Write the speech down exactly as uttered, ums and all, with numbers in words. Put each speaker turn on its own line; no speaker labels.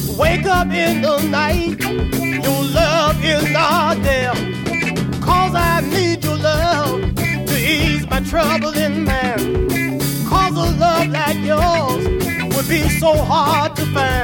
Wake up in the night, your love is not there. Cause I need your love to ease my troubling man. Cause a love like yours would be so hard to find.